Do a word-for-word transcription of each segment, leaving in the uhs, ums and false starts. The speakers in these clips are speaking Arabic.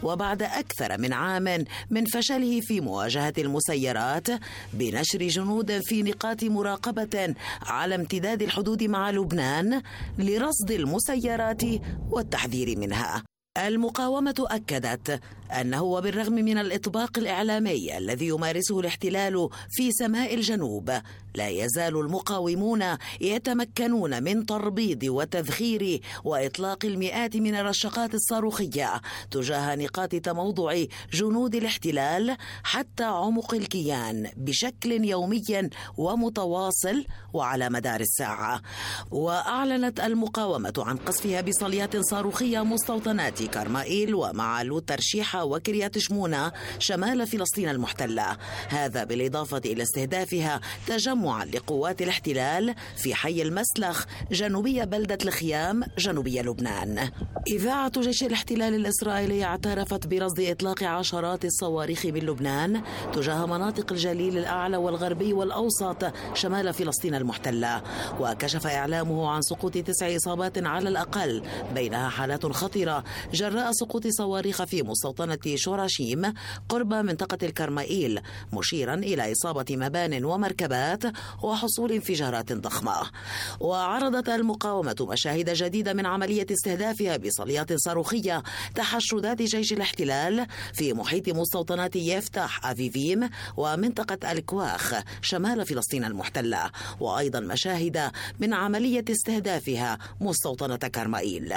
وبعد أكثر من عام من فشله في مواجهة المسيرات بنشر جنود في نقاط مراقبة على امتداد الحدود مع لبنان لرصد المسيرات والتحذير منها. المقاومة أكدت أنه وبالرغم من الإطباق الإعلامي الذي يمارسه الاحتلال في سماء الجنوب، لا يزال المقاومون يتمكنون من تربيض وتذخير وإطلاق المئات من الرشقات الصاروخية تجاه نقاط تموضع جنود الاحتلال حتى عمق الكيان بشكل يومي ومتواصل وعلى مدار الساعة. وأعلنت المقاومة عن قصفها بصليات صاروخية مستوطنات كرمائيل ومعالو ترشيحة وكريات شمونة شمال فلسطين المحتلة، هذا بالإضافة إلى استهدافها تجمعا لقوات الاحتلال في حي المسلخ جنوبية بلدة الخيام جنوبية لبنان. إذاعة جيش الاحتلال الإسرائيلي اعترفت برصد إطلاق عشرات الصواريخ من لبنان تجاه مناطق الجليل الأعلى والغربي والأوسط شمال فلسطين المحتلة، وكشف إعلامه عن سقوط تسع إصابات على الأقل، بينها حالات خطيرة جراء سقوط صواريخ في مستوطنة شوراشيم قرب منطقة الكرمائيل، مشيرا إلى إصابة مبان ومركبات وحصول انفجارات ضخمة. وعرضت المقاومة مشاهد جديدة من عملية استهدافها بصليات صاروخية تحشدات جيش الاحتلال في محيط مستوطنات يفتح أفيفيم ومنطقة الكواخ شمال فلسطين المحتلة، وأيضا مشاهد من عملية استهدافها مستوطنة كرمائيل.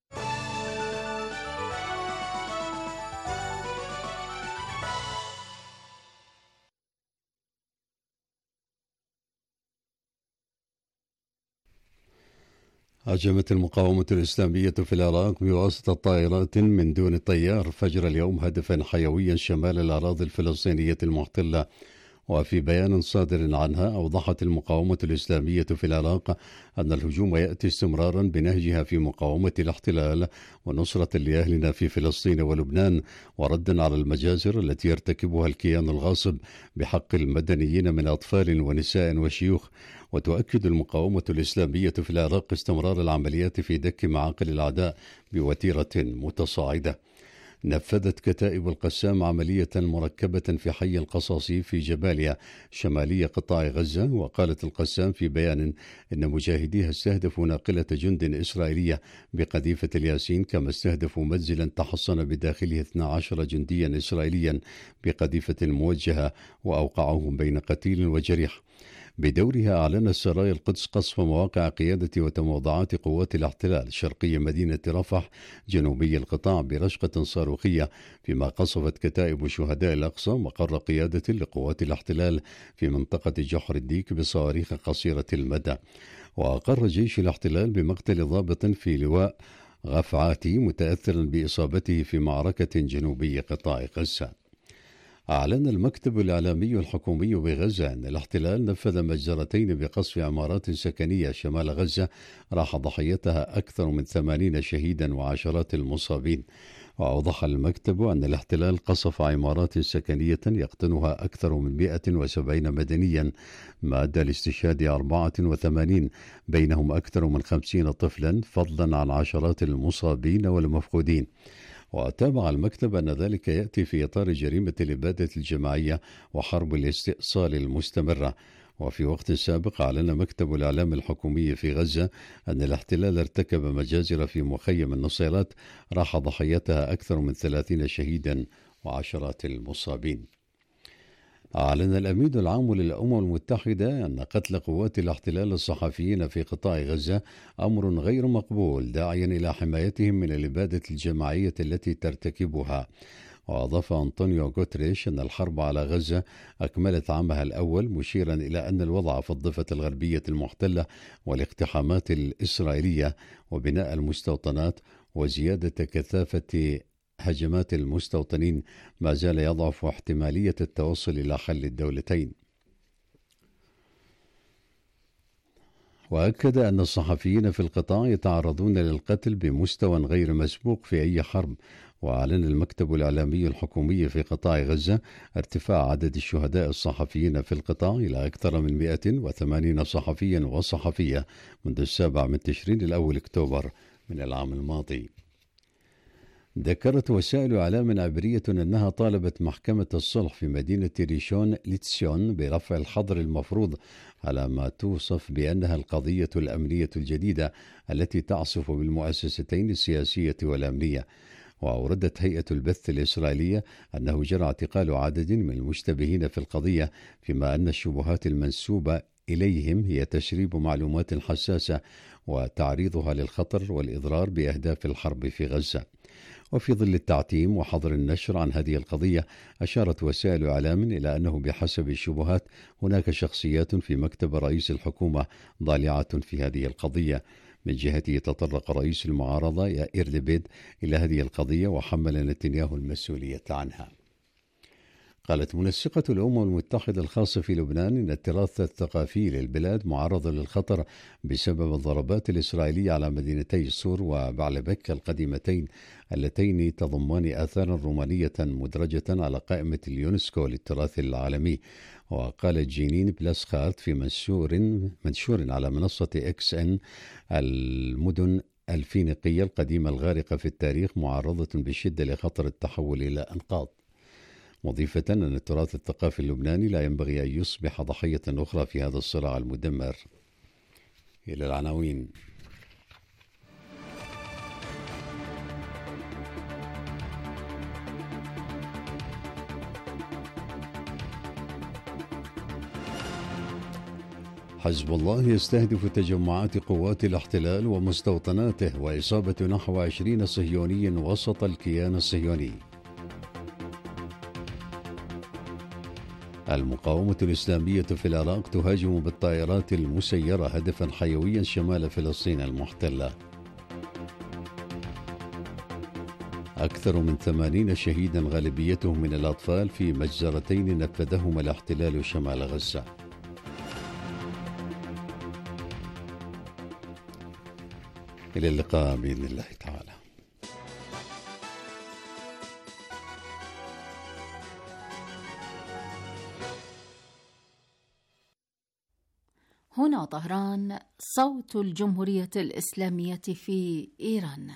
هاجمت المقاومة الإسلامية في العراق بواسطة طائرات من دون طيار فجر اليوم هدفا حيويا شمال الأراضي الفلسطينية المحتلة. وفي بيان صادر عنها أوضحت المقاومة الإسلامية في العراق أن الهجوم يأتي استمرارا بنهجها في مقاومة الاحتلال ونصرة لأهلنا في فلسطين ولبنان، وردا على المجازر التي يرتكبها الكيان الغاصب بحق المدنيين من أطفال ونساء وشيوخ. وتؤكد المقاومة الإسلامية في العراق استمرار العمليات في دك معاقل الأعداء بوتيرة متصاعدة. نفذت كتائب القسام عملية مركبة في حي القصاصي في جباليا شمالي قطاع غزة. وقالت القسام في بيان إن مجاهديها استهدفوا ناقلة جند إسرائيلية بقذيفة الياسين، كما استهدفوا منزلا تحصن بداخله اثنا عشر جنديا إسرائيليا بقذيفة موجهة وأوقعهم بين قتيل وجريح. بدورها أعلنت سرايا القدس قصف مواقع قيادة وتموضعات قوات الاحتلال شرقي مدينة رفح جنوبي القطاع برشقة صاروخية، فيما قصفت كتائب شهداء الأقصى مقر قيادة لقوات الاحتلال في منطقة جحر الديك بصواريخ قصيرة المدى. وأقر جيش الاحتلال بمقتل ضابط في لواء غفعاتي متأثرا بإصابته في معركة جنوبي قطاع غزة. أعلن المكتب الإعلامي الحكومي بغزة أن الاحتلال نفذ مجزرتين بقصف عمارات سكنية شمال غزة راح ضحيتها أكثر من ثمانين شهيدا وعشرات المصابين. وأوضح المكتب أن الاحتلال قصف عمارات سكنية يقطنها أكثر من مئة وسبعين مدنيا، ما أدى لاستشهاد أربعة وثمانين بينهم أكثر من خمسين طفلا، فضلا عن عشرات المصابين والمفقودين. وتابع المكتب أن ذلك يأتي في إطار جريمة الإبادة الجماعية وحرب الاستئصال المستمرة. وفي وقت سابق أعلن مكتب الإعلام الحكومي في غزة أن الاحتلال ارتكب مجازر في مخيم النصيرات راح ضحيتها أكثر من ثلاثين شهيدا وعشرات المصابين. أعلن الأمين العام للأمم المتحدة أن قتل قوات الاحتلال الصحفيين في قطاع غزة أمر غير مقبول، داعيا إلى حمايتهم من الإبادة الجماعية التي ترتكبها. وأضاف أنطونيو غوتريش أن الحرب على غزة أكملت عامها الأول، مشيرا إلى أن الوضع في الضفة الغربية المحتلة والاقتحامات الإسرائيلية وبناء المستوطنات وزيادة كثافة هجمات المستوطنين ما زال يضعف احتمالية التوصل إلى حل الدولتين. وأكد أن الصحفيين في القطاع يتعرضون للقتل بمستوى غير مسبوق في أي حرب. وأعلن المكتب الإعلامي الحكومي في قطاع غزة ارتفاع عدد الشهداء الصحفيين في القطاع إلى أكثر من مئة وثمانين صحفيا وصحفية منذ السابع من تشرين الأول أكتوبر من العام الماضي. ذكرت وسائل إعلام عبرية أنها طالبت محكمة الصلح في مدينة ريشون ليتسيون برفع الحظر المفروض على ما توصف بأنها القضية الأمنية الجديدة التي تعصف بالمؤسستين السياسية والأمنية. وأوردت هيئة البث الإسرائيلية أنه جرى اعتقال عدد من المشتبهين في القضية، فيما أن الشبهات المنسوبة إليهم هي تسريب معلومات حساسة وتعريضها للخطر والإضرار بأهداف الحرب في غزة. وفي ظل التعتيم وحظر النشر عن هذه القضية، أشارت وسائل إعلام إلى أنه بحسب الشبهات هناك شخصيات في مكتب رئيس الحكومة ضالعة في هذه القضية. من جهته تطرق رئيس المعارضة يائير لبيد إلى هذه القضية وحمل نتنياهو المسؤولية عنها. قالت منسقة الأمم المتحدة الخاصة في لبنان إن التراث الثقافي للبلاد معرض للخطر بسبب الضربات الإسرائيلية على مدينتي صور وبعلبك القديمتين اللتين تضمان آثارا رومانية مدرجة على قائمة اليونسكو للتراث العالمي. وقالت جينين بلاسخارت في منشور منشور على منصة إكس إن: المدن الفينيقية القديمة الغارقة في التاريخ معرضة بشدة لخطر التحول إلى أنقاض، مضيفة أن التراث الثقافي اللبناني لا ينبغي أن يصبح ضحية أخرى في هذا الصراع المدمر. إلى العناوين. حزب الله يستهدف تجمعات قوات الاحتلال ومستوطناته وإصابة نحو عشرين صهيوني وسط الكيان الصهيوني. المقاومة الإسلامية في العراق تهاجم بالطائرات المسيرة هدفا حيويا شمال فلسطين المحتلة. أكثر من ثمانين شهيدا غالبيتهم من الأطفال في مجزرتين نفذهما الاحتلال شمال غزة. إلى اللقاء بإذن الله تعالى. هنا طهران، صوت الجمهورية الإسلامية في إيران.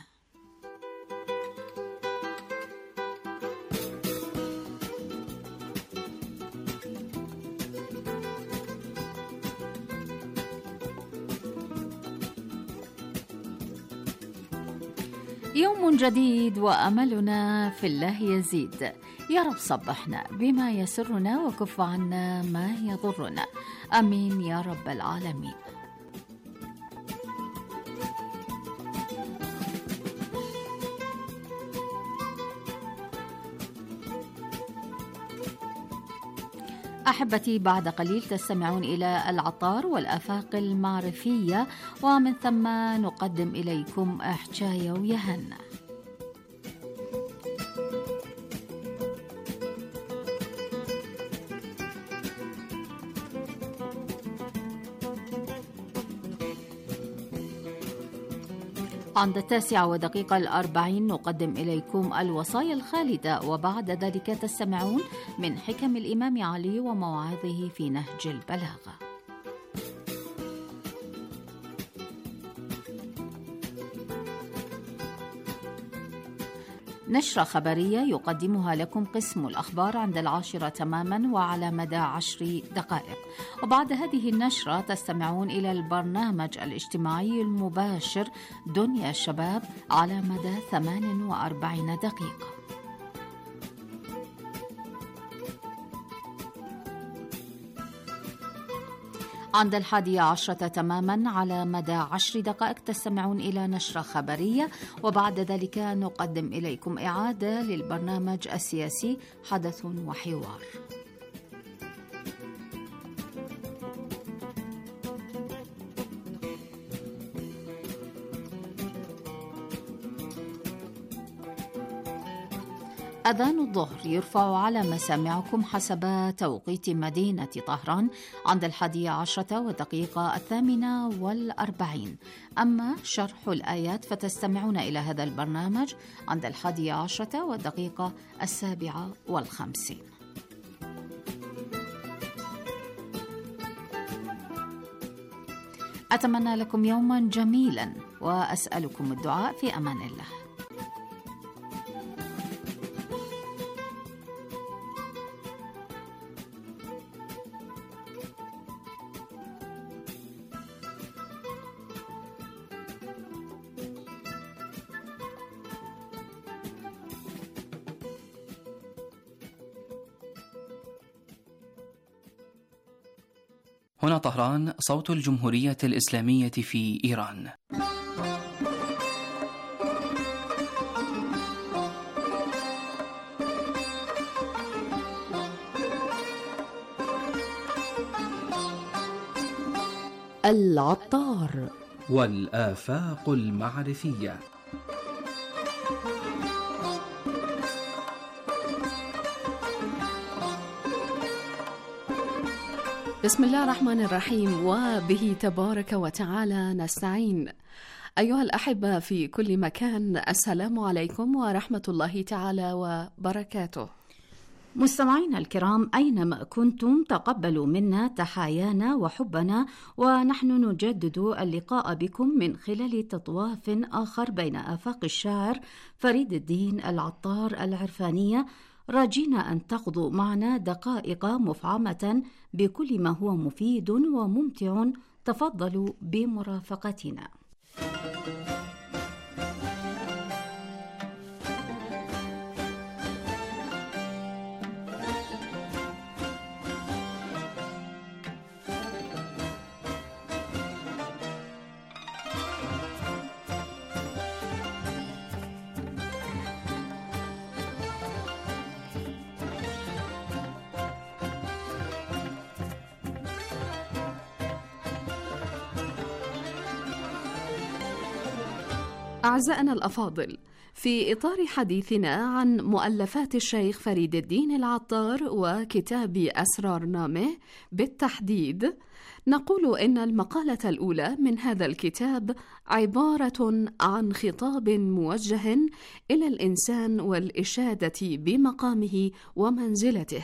يوم جديد وأملنا في الله يزيد. يا رب صبحنا بما يسرنا وكف عنا ما يضرنا، آمين يا رب العالمين. أحبتي، بعد قليل تستمعون إلى العطار والآفاق المعرفية، ومن ثم نقدم إليكم حكاية ويهنا. عند التاسعة ودقيقة الأربعين نقدم إليكم الوصايا الخالدة، وبعد ذلك تستمعون من حكم الإمام علي ومواعظه في نهج البلاغة. نشرة خبرية يقدمها لكم قسم الأخبار عند العاشرة تماما وعلى مدى عشر دقائق، وبعد هذه النشرة تستمعون إلى البرنامج الاجتماعي المباشر دنيا الشباب على مدى ثمان وأربعين دقيقة. عند الحادية عشرة تماما على مدى عشر دقائق تستمعون إلى نشرة خبرية، وبعد ذلك نقدم إليكم إعادة للبرنامج السياسي حدث وحوار. أذان الظهر يرفع على مسامعكم حسب توقيت مدينة طهران عند الحادية عشرة ودقيقة الثامنة والأربعين. أما شرح الآيات فتستمعون إلى هذا البرنامج عند الحادية عشرة والدقيقة السابعة والخمسين. أتمنى لكم يوما جميلا وأسألكم الدعاء في أمان الله. هنا طهران، صوت الجمهورية الإسلامية في إيران. العطار والآفاق المعرفية. بسم الله الرحمن الرحيم، وبه تبارك وتعالى نستعين. أيها الأحبة في كل مكان، السلام عليكم ورحمة الله تعالى وبركاته. مستمعينا الكرام، أينما كنتم تقبلوا منا تحايانا وحبنا، ونحن نجدد اللقاء بكم من خلال تطواف آخر بين آفاق الشاعر فريد الدين العطار العرفانية، راجين أن تقضوا معنا دقائق مفعمة بكل ما هو مفيد وممتع. تفضلوا بمرافقتنا. أعزائنا الأفاضل، في إطار حديثنا عن مؤلفات الشيخ فريد الدين العطار وكتاب أسرارنامه بالتحديد، نقول إن المقالة الأولى من هذا الكتاب عبارة عن خطاب موجه إلى الإنسان والإشادة بمقامه ومنزلته.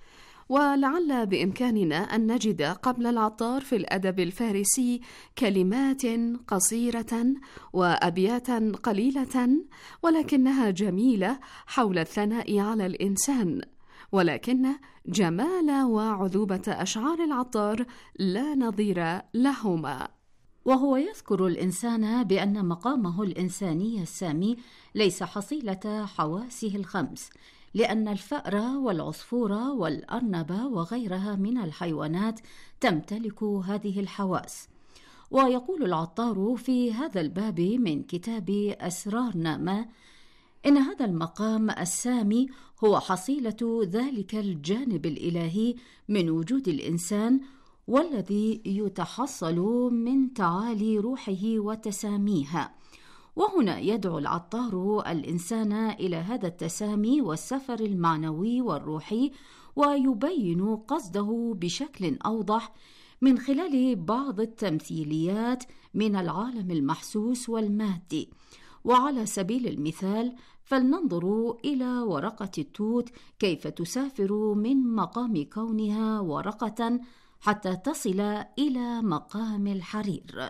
ولعل بإمكاننا أن نجد قبل العطار في الأدب الفارسي كلمات قصيرة وأبياتا قليلة، ولكنها جميلة حول الثناء على الإنسان، ولكن جمال وعذوبة أشعار العطار لا نظير لهما. وهو يذكر الإنسان بأن مقامه الإنساني السامي ليس حصيلة حواسه الخمس، لأن الفأر والعصفور والأرنب وغيرها من الحيوانات تمتلك هذه الحواس. ويقول العطار في هذا الباب من كتاب أسرارنامه إن هذا المقام السامي هو حصيلة ذلك الجانب الإلهي من وجود الإنسان، والذي يتحصل من تعالي روحه وتساميها. وهنا يدعو العطار الإنسان إلى هذا التسامي والسفر المعنوي والروحي، ويبين قصده بشكل أوضح من خلال بعض التمثيليات من العالم المحسوس والمادي. وعلى سبيل المثال فلننظر إلى ورقة التوت كيف تسافر من مقام كونها ورقة حتى تصل إلى مقام الحرير.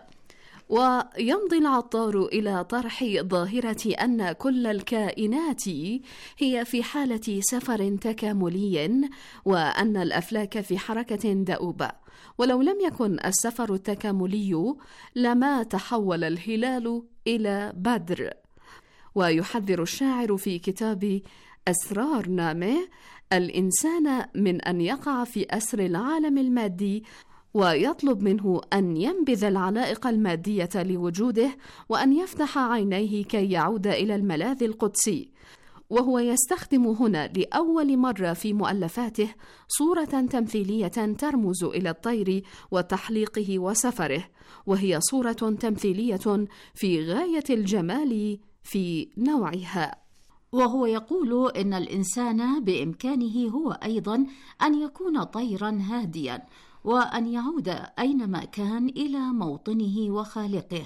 ويمضي العطار إلى طرح ظاهرة أن كل الكائنات هي في حالة سفر تكاملي، وأن الأفلاك في حركة دؤوبة، ولو لم يكن السفر التكاملي لما تحول الهلال إلى بدر. ويحذر الشاعر في كتاب أسرارنامه الإنسان من أن يقع في أسر العالم المادي، ويطلب منه أن ينبذ العلائق المادية لوجوده، وأن يفتح عينيه كي يعود إلى الملاذ القدسي. وهو يستخدم هنا لأول مرة في مؤلفاته صورة تمثيلية ترمز إلى الطير وتحليقه وسفره، وهي صورة تمثيلية في غاية الجمال في نوعها. وهو يقول إن الإنسان بإمكانه هو أيضا أن يكون طيرا هاديا، وأن يعود أينما كان إلى موطنه وخالقه.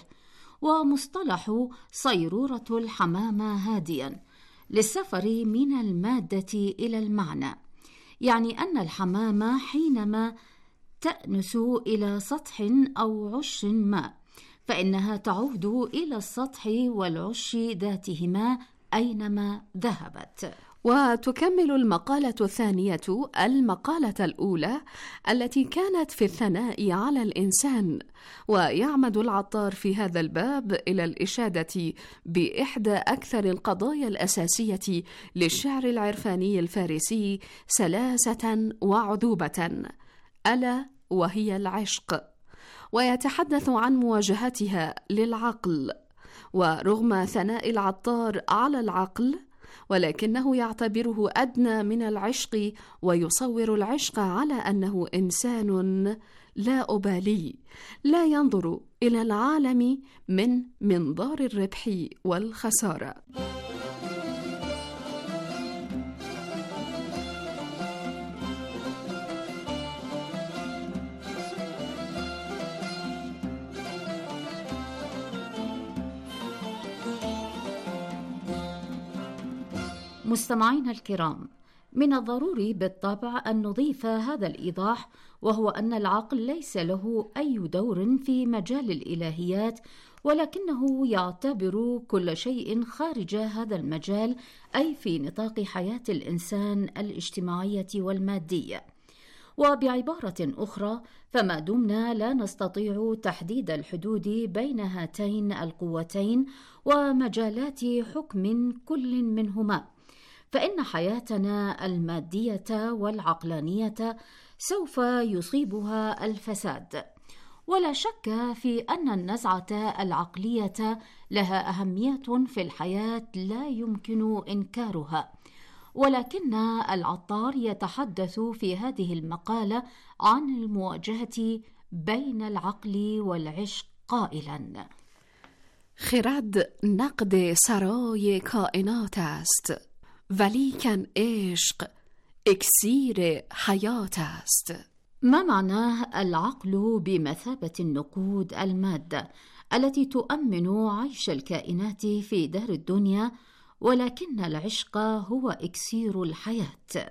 ومصطلح صيرورة الحمامة هاديا للسفر من المادة إلى المعنى، يعني أن الحمامة حينما تأنس إلى سطح أو عش ما فإنها تعود إلى السطح والعش ذاتهما أينما ذهبت. وتكمل المقالة الثانية المقالة الأولى التي كانت في الثناء على الإنسان. ويعمد العطار في هذا الباب إلى الإشادة بإحدى أكثر القضايا الأساسية للشعر العرفاني الفارسي سلاسة وعذوبة، ألا وهي العشق، ويتحدث عن مواجهتها للعقل. ورغم ثناء العطار على العقل، ولكنه يعتبره أدنى من العشق، ويصور العشق على أنه إنسان لا أبالي، لا ينظر إلى العالم من منظار الربح والخسارة. مستمعينا الكرام، من الضروري بالطبع أن نضيف هذا الإيضاح، وهو أن العقل ليس له أي دور في مجال الإلهيات، ولكنه يعتبر كل شيء خارج هذا المجال، أي في نطاق حياة الإنسان الاجتماعية والمادية. وبعبارة أخرى، فما دمنا لا نستطيع تحديد الحدود بين هاتين القوتين ومجالات حكم كل منهما، فإن حياتنا المادية والعقلانية سوف يصيبها الفساد. ولا شك في أن النزعة العقلية لها أهمية في الحياة لا يمكن إنكارها، ولكن العطار يتحدث في هذه المقالة عن المواجهة بين العقل والعشق قائلا: خرد نقد سرای کائنات است، ولیکن عشق اکسیر حیات است. ما معناه العقل بمثابة النقود المادة التي تؤمن عيش الكائنات في دار الدنيا، ولكن العشق هو إكسير الحياة.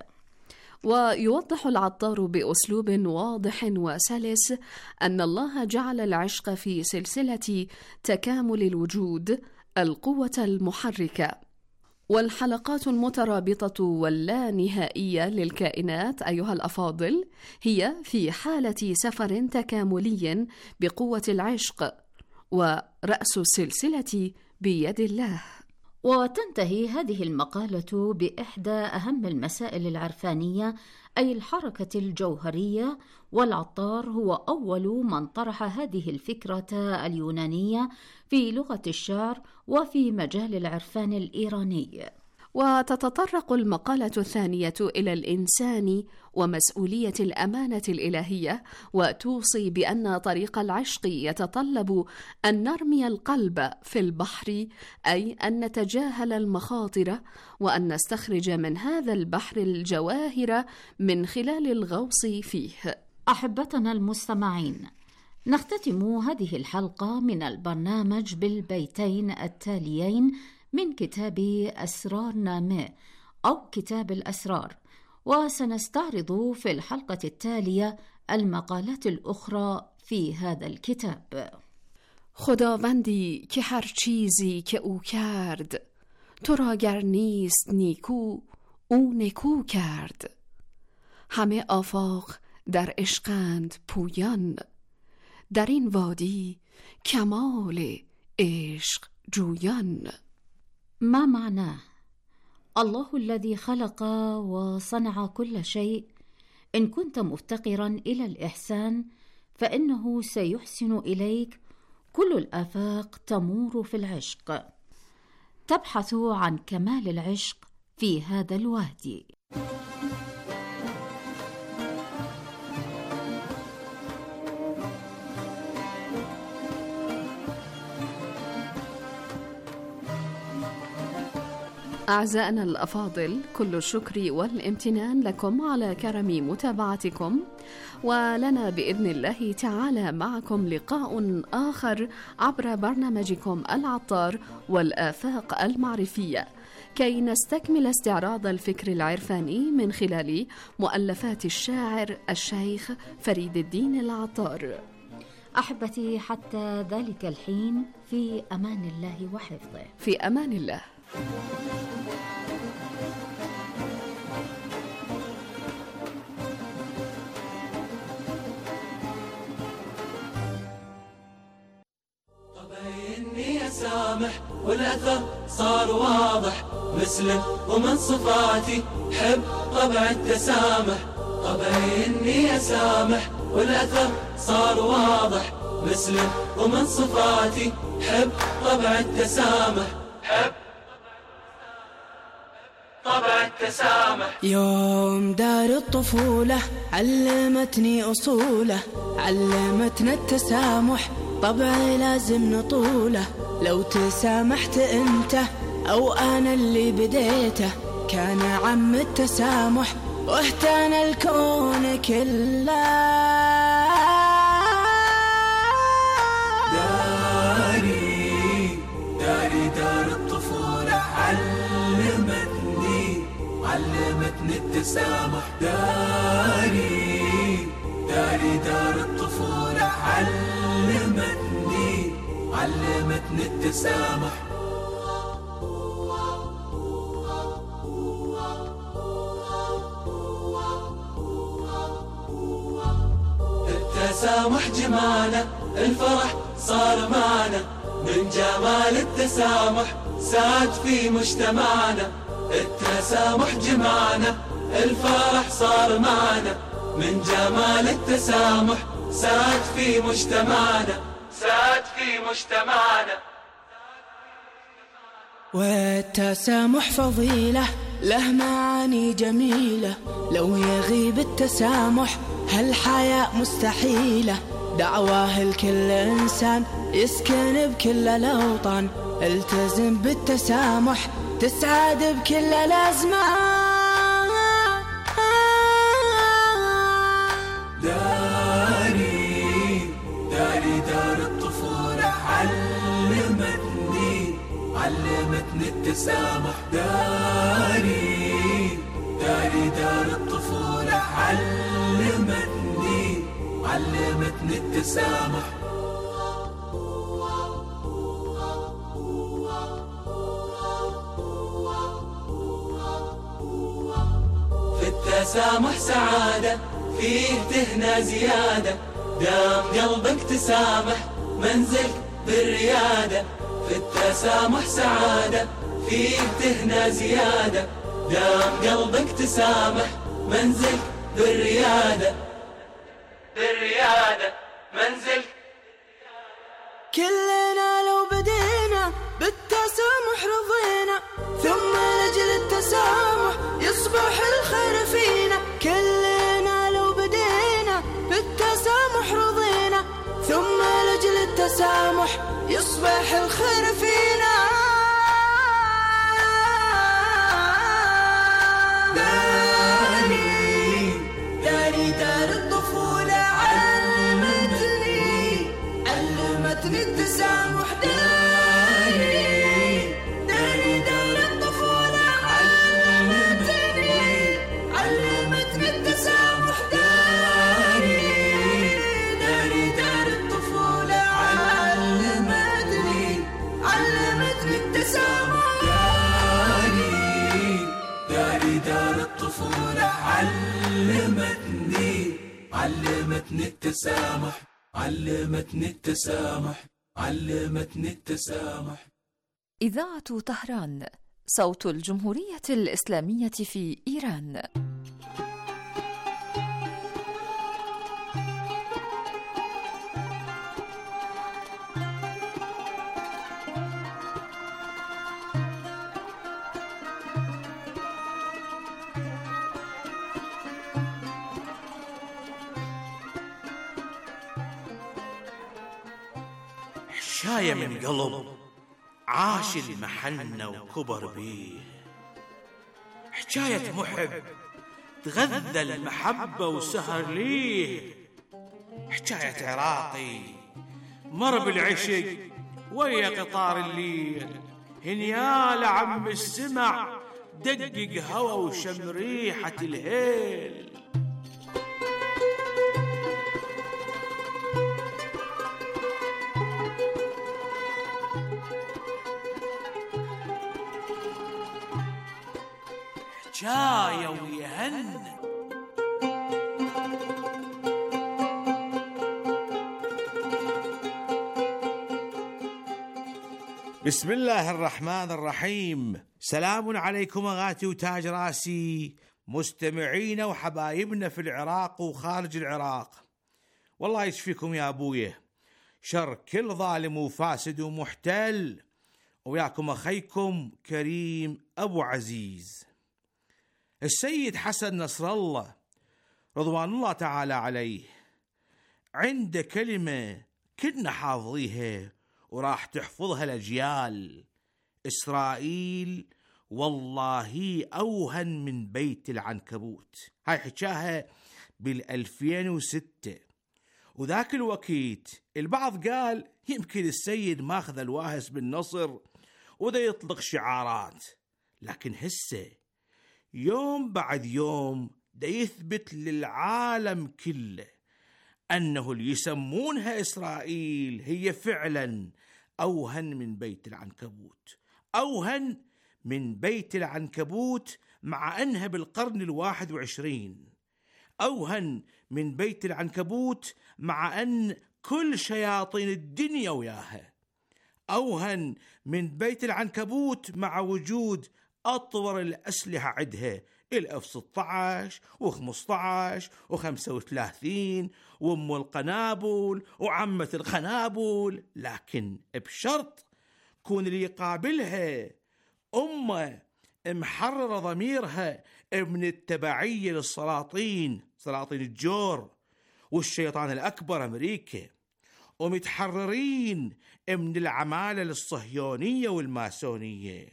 ويوضح العطار بأسلوب واضح وسلس أن الله جعل العشق في سلسلة تكامل الوجود القوة المحركة، والحلقات المترابطة واللانهائية للكائنات أيها الأفاضل هي في حالة سفر تكاملي بقوة العشق، ورأس السلسلة بيد الله. وتنتهي هذه المقالة بإحدى أهم المسائل العرفانية، أي الحركة الجوهرية، والعطار هو أول من طرح هذه الفكرة اليونانية في لغة الشعر وفي مجال العرفان الإيراني. وتتطرق المقالة الثانية إلى الإنسان ومسؤولية الأمانة الإلهية، وتوصي بأن طريق العشق يتطلب أن نرمي القلب في البحر، أي أن نتجاهل المخاطر، وأن نستخرج من هذا البحر الجواهر من خلال الغوص فيه. أحبتنا المستمعين، نختتم هذه الحلقة من البرنامج بالبيتين التاليين من كتاب أسرار نامه أو كتاب الأسرار، وسنستعرض في الحلقة التالية المقالات الأخرى في هذا الكتاب. خداوندی که هر چیزی که او کرد، تو را گر نیست نیکو او نکو کرد. همه آفاق در عشقند پویان، در این وادی کمال عشق جویان. ما معناه؟ الله الذي خلق وصنع كل شيء، إن كنت مفتقرا إلى الإحسان فإنه سيحسن إليك. كل الآفاق تمور في العشق، تبحث عن كمال العشق في هذا الوادي. أعزائنا الأفاضل، كل الشكر والامتنان لكم على كرم متابعتكم، ولنا بإذن الله تعالى معكم لقاء آخر عبر برنامجكم العطار والآفاق المعرفية، كي نستكمل استعراض الفكر العرفاني من خلال مؤلفات الشاعر الشيخ فريد الدين العطار. أحبتي، حتى ذلك الحين في أمان الله وحفظه. في أمان الله. طبعي إني أسامح والأثر صار واضح، مسلم ومن صفاتي حب طبع التسامح. طبعي إني أسامح والأثر صار واضح. مسلم ومن صفاتي حب طبع التسامح، حب طبع التسامح. يوم دار الطفولة علمتني أصوله، علمتنا التسامح طبعي لازم نطوله. لو تسامحت أنت أو أنا اللي بديته كان عم التسامح واهتنى الكون كله. داري داري دار الطفولة علمتني علمتني التسامح. داري داري دار الطفولة علمتني علمتني التسامح. التسامح جمالة، الفرح صار معنا، من جمال التسامح ساد في مجتمعنا. التسامح جمعنا، الفرح صار معنا، من جمال التسامح ساد في مجتمعنا، ساد في مجتمعنا. والتسامح فضيلة له معاني جميلة، لو يغيب التسامح هالحياة مستحيلة. دعواه لكل إنسان يسكن بكل الأوطان، التزم بالتسامح تسعد بكل الأزمان. داري داري دار الطفولة علمتني علمتني التسامح. داري داري دار الطفولة علمتني علمتني التسامح. في التسامح سعادة، فيه تهنى زيادة، دام قلبك تسامح منزلك بالريادة. في التسامح سعادة، فيه تهنى زيادة، دام قلبك تسامح منزلك بالريادة، بالريادة منزلك. كلنا لو بدينا بالتسامح رضينا، ثم لأجل التسامح يصبح الخير فينا. كلنا لو بدينا بالتسامح رضينا، ثم لأجل التسامح يصبح الخير فينا. داري داري دار الطفولة علمتني علمتني التسامح. داري داري دار الطفولة علمتني علمتني التسامح. داري داري دار الطفولة علمتني علمتني التسامح. داري داري دار الطفولة علمتني علمتني التسامح، علمتني التسامح، علمتني التسامح. إذاعة طهران، صوت الجمهورية الإسلامية في إيران. حشاية من قلب عاش المحنة وكبر بيه، حكاية محب تغذى المحبة وسهر ليه، حكاية عراقي مر بالعشق ويا قطار الليل، هنيال عم السمع دقق هوى وشم ريحة الهيل. حكاية ويهن بسم الله الرحمن الرحيم. سلام عليكم أغاتي وتاج راسي، مستمعين وحبايبنا في العراق وخارج العراق. والله يشفيكم يا أبويه شر كل ظالم وفاسد ومحتل، وياكم أخيكم كريم أبو عزيز. السيد حسن نصر الله رضوان الله تعالى عليه عنده كلمة كنا حافظيها وراح تحفظها الأجيال: إسرائيل والله أوهن من بيت العنكبوت. هاي حكاها بالألفين وستة، وذاك الوقت البعض قال يمكن السيد ماخذ الواهس بالنصر وده يطلق شعارات، لكن هسه يوم بعد يوم ده يثبت للعالم كله أنه اللي يسمونها إسرائيل هي فعلا أوهن من بيت العنكبوت، أوهن من بيت العنكبوت مع أنها بالقرن الواحد وعشرين، أوهن من بيت العنكبوت مع أن كل شياطين الدنيا وياها، أوهن من بيت العنكبوت مع وجود أطور الأسلحة عندها الأف ستة عشر وخمسة عشر وخمسة وثلاثين وأم القنابل وعمة القنابل، لكن بشرط كون اللي يقابلها أمة محررة ضميرها من التبعية للسلاطين، سلاطين الجور والشيطان الأكبر أمريكا، ومتحررين من العمالة الصهيونية والماسونية،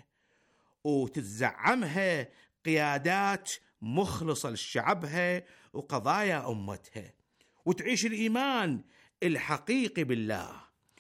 وتتزعمها قيادات مخلصة لشعبها وقضايا أمتها، وتعيش الإيمان الحقيقي بالله،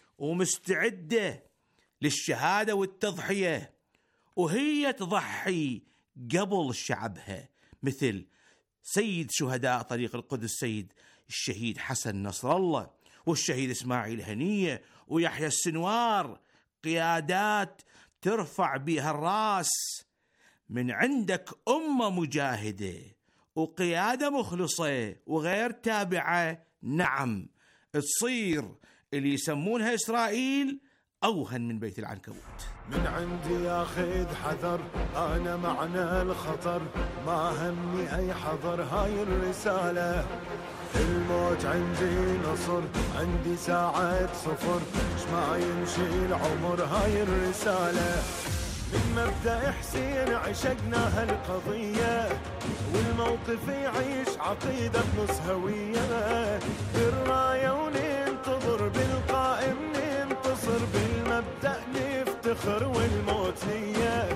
ومستعدة للشهادة والتضحية، وهي تضحي قبل شعبها، مثل سيد شهداء طريق القدس السيد الشهيد حسن نصر الله والشهيد إسماعيل هنية ويحيى السنوار، قيادات ترفع بها الراس. من عندك أمة مجاهدة وقيادة مخلصة وغير تابعة، نعم تصير اللي يسمونها إسرائيل أوهن من بيت العنكبوت. من عندي ياخذ حذر، أنا معنى الخطر، ما همي أي حذر، هاي الرسالة الموت عندي نصر، عندي ساعة صفر، مش ما يمشي العمر، هاي الرسالة من مبدأ حسين عشقنا هالقضية، والموقف يعيش عقيدة بنص هوية، بالراية وننتظر بالقائم ننتصر، بالمبدأ نفتخر والموت نية.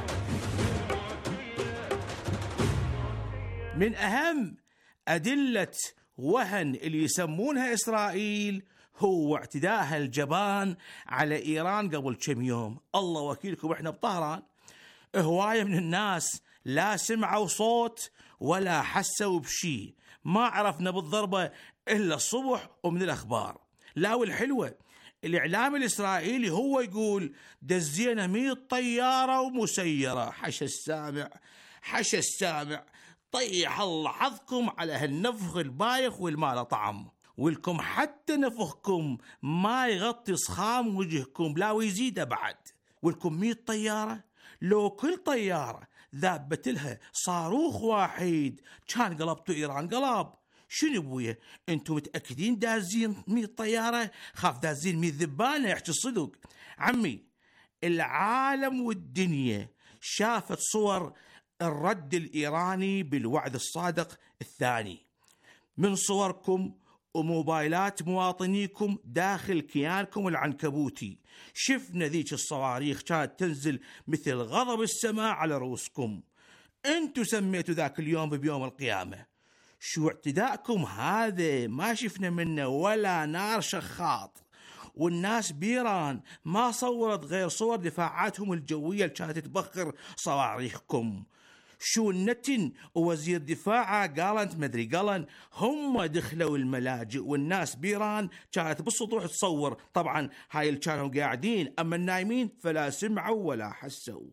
من أهم أدلة وهن اللي يسمونها إسرائيل هو اعتداءها الجبان على إيران قبل كم يوم. الله وكيلكم إحنا بطهران هواية من الناس لا سمعوا صوت ولا حسوا بشي، ما عرفنا بالضربة إلا الصبح ومن الأخبار. لا والحلوة الإعلام الإسرائيلي هو يقول دزينا مية طيارة ومسيرة. حش السامع حش السامع، طيح الله حظكم على هالنفخ البايخ والمال طعم، ولكم حتى نفخكم ما يغطي صخام وجهكم لا ويزيد بعد. ولكم مية طيارة، لو كل طيارة ذابت لها صاروخ واحد كان قلبتوا إيران قلب. شنو بويا انتم متأكدين دازين مية طيارة؟ خاف دازين مية ذبانة. يحكي الصدق عمي، العالم والدنيا شافت صور الرد الإيراني بالوعد الصادق الثاني من صوركم وموبايلات مواطنيكم داخل كيانكم العنكبوتي. شفنا ذيك الصواريخ كانت تنزل مثل غضب السماء على رؤوسكم. انتوا سميتوا ذاك اليوم بيوم القيامة. شو اعتداءكم هذا؟ ما شفنا منه ولا نار شخاط. والناس بإيران ما صورت غير صور دفاعاتهم الجوية اللي كانت تبخر صواريخكم. شو النتن ووزير دفاعه قالنت مدري قالن هم دخلوا الملاجئ، والناس بإيران كانت بالسطوح تصور. طبعا هاي اللي كانوا قاعدين، أما النايمين فلا سمعوا ولا حسوا.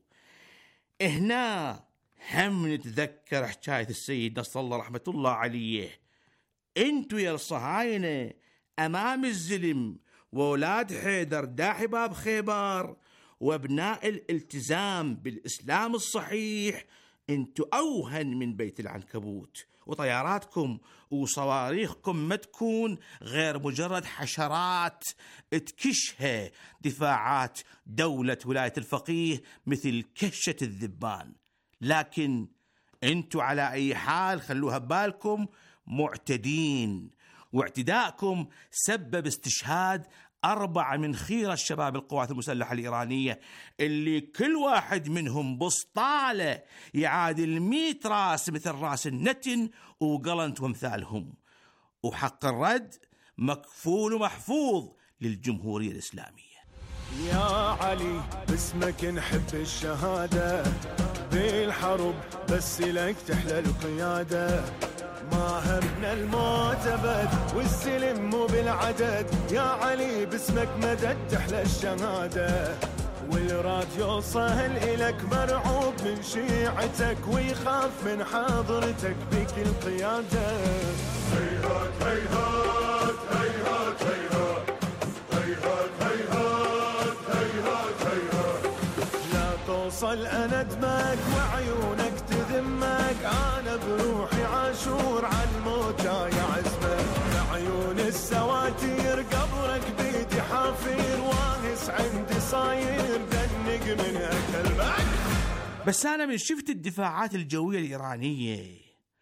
هنا هم نتذكر حكاية السيد نصر الله رحمة الله عليه. انتو يا الصهاينة أمام الزلم وولاد حيدر داحي باب خيبر وابناء الالتزام بالإسلام الصحيح، انتوا أوهن من بيت العنكبوت، وطياراتكم وصواريخكم ما تكون غير مجرد حشرات تكشها دفاعات دولة ولاية الفقيه مثل كشة الذبان. لكن انتوا على أي حال خلوها ببالكم معتدين، واعتداءكم سبب استشهاد أربعة من خيرة الشباب القوات المسلحة الإيرانية اللي كل واحد منهم بسطالة يعادل مئة راس مثل راس النتن وقلنت وامثالهم. وحق الرد مكفول ومحفوظ للجمهورية الإسلامية. يا علي باسمك نحب الشهادة بالحرب، بس لك تحلى القيادة. ما همنا الموت أبد والسلم مو بالعدد، يا علي باسمك مدد تحلى الشهادة. والراد يوصل إلك مرعوب من شيعتك ويخاف من حضرتك بك القيادة. هيهات هيهات هيهات هيهات هيهات هيهات هيهات هيهات، لا توصل أنا دمك وعيونك تذمك، أنا بروحي عاشور على الموت جاي عزمك. بعيون السواتير قبرك بيدي حافير، وانس عندي صاير دنق منها كلبك. بس أنا من شفت الدفاعات الجوية الإيرانية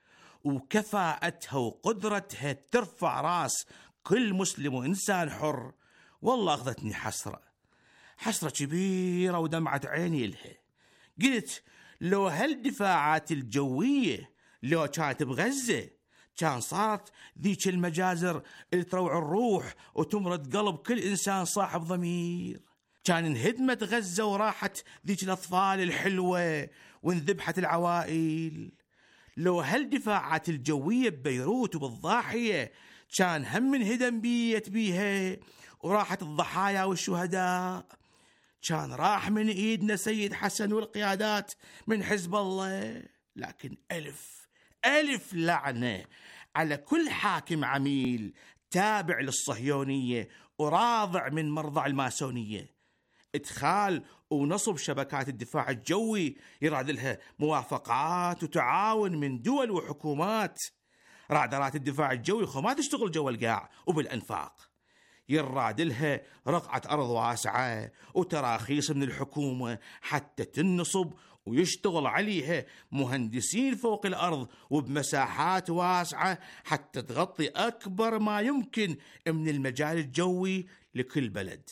وكفاءتها وقدرتها ترفع راس كل مسلم وإنسان حر، والله أخذتني حسرة حسرة كبيرة ودمعة عيني لها. قلت لو هالدفاعات الجوية لو كانت بغزة كان صارت ذيك المجازر اللي تروع الروح وتمرد قلب كل إنسان صاحب ضمير. كان انهدمت غزة وراحت ذيك الأطفال الحلوة وانذبحت العوائل. لو هالدفاعات الجوية ببيروت وبالضاحية كان هم انهدم بيت بيها وراحت الضحايا والشهداء. كان راح من ايدنا سيد حسن والقيادات من حزب الله. لكن ألف ألف لعنة على كل حاكم عميل تابع للصهيونية وراضع من مرضع الماسونية. ادخال ونصب شبكات الدفاع الجوي يراد لها موافقات وتعاون من دول وحكومات. رادارات الدفاع الجوي خو ما تشتغل جوا القاع وبالأنفاق، يراد لها رقعة أرض واسعة وتراخيص من الحكومة حتى تنصب ويشتغل عليها مهندسين فوق الأرض وبمساحات واسعة حتى تغطي أكبر ما يمكن من المجال الجوي لكل بلد.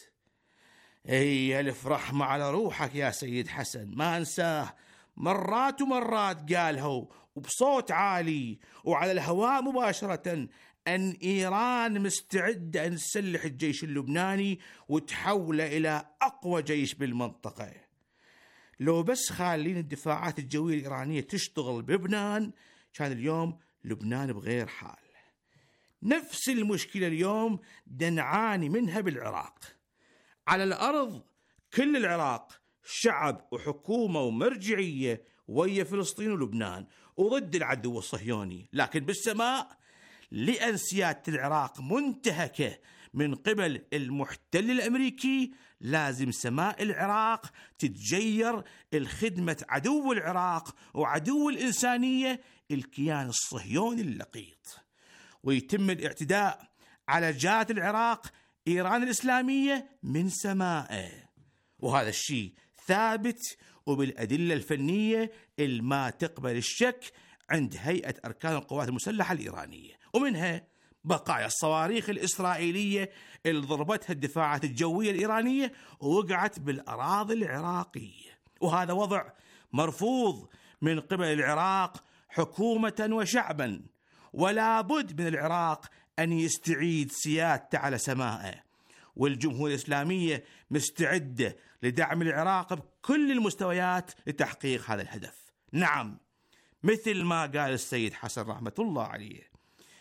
اي ألف رحمة على روحك يا سيد حسن، ما أنساه مرات ومرات قالها وبصوت عالي وعلى الهواء مباشرة أن إيران مستعدة أن تسلح الجيش اللبناني وتحوله إلى أقوى جيش بالمنطقة. لو بس خالين الدفاعات الجوية الإيرانية تشتغل بلبنان كان اليوم لبنان بغير حال. نفس المشكلة اليوم دنعاني منها بالعراق. على الأرض كل العراق شعب وحكومة ومرجعية ويا فلسطين ولبنان وضد العدو الصهيوني، لكن بالسماء لأن سيادة العراق منتهكة من قبل المحتل الأمريكي لازم سماء العراق تتجير الخدمة عدو العراق وعدو الإنسانية الكيان الصهيوني اللقيط، ويتم الاعتداء على جهة العراق إيران الإسلامية من سمائه. وهذا الشيء ثابت وبالأدلة الفنية الما تقبل الشك عند هيئة أركان القوات المسلحة الإيرانية، ومنها بقايا الصواريخ الإسرائيلية اللي ضربتها الدفاعات الجوية الإيرانية ووقعت بالأراضي العراقية. وهذا وضع مرفوض من قبل العراق حكومة وشعبا، ولا بد من العراق أن يستعيد سيادته على سمائه. والجمهورية الإسلامية مستعدة لدعم العراق بكل المستويات لتحقيق هذا الهدف. نعم، مثل ما قال السيد حسن رحمة الله عليه،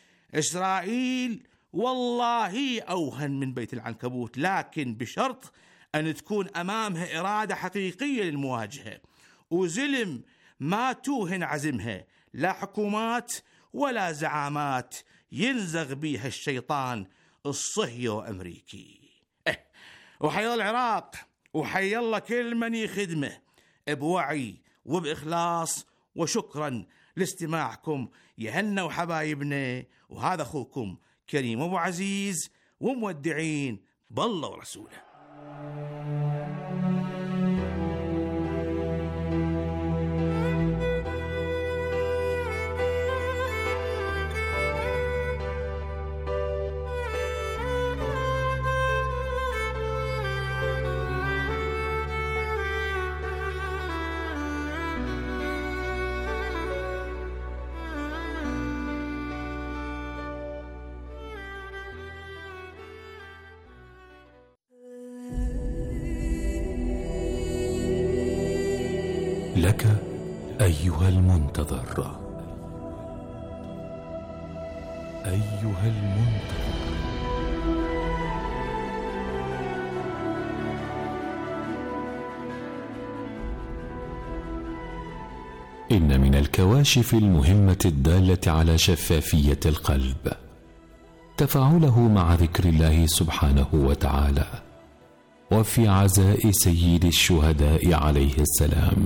إسرائيل والله أوهن من بيت العنكبوت، لكن بشرط أن تكون أمامها إرادة حقيقية للمواجهة وزلم ما توهن عزمها، لا حكومات ولا زعامات ينزغ بيها الشيطان الصهيو أمريكي. إيه وحيا العراق وحيا الله كل من يخدمه بوعي وبإخلاص وشكرا لاستماعكم يا هنا وحبايبنا. وهذا أخوكم كريم أبو عزيز، ومودعين بالله ورسوله. لك أيها المنتظر، أيها المنتظر، إن من الكواشف المهمة الدالة على شفافية القلب تفاعله مع ذكر الله سبحانه وتعالى، وفي عزاء سيد الشهداء عليه السلام،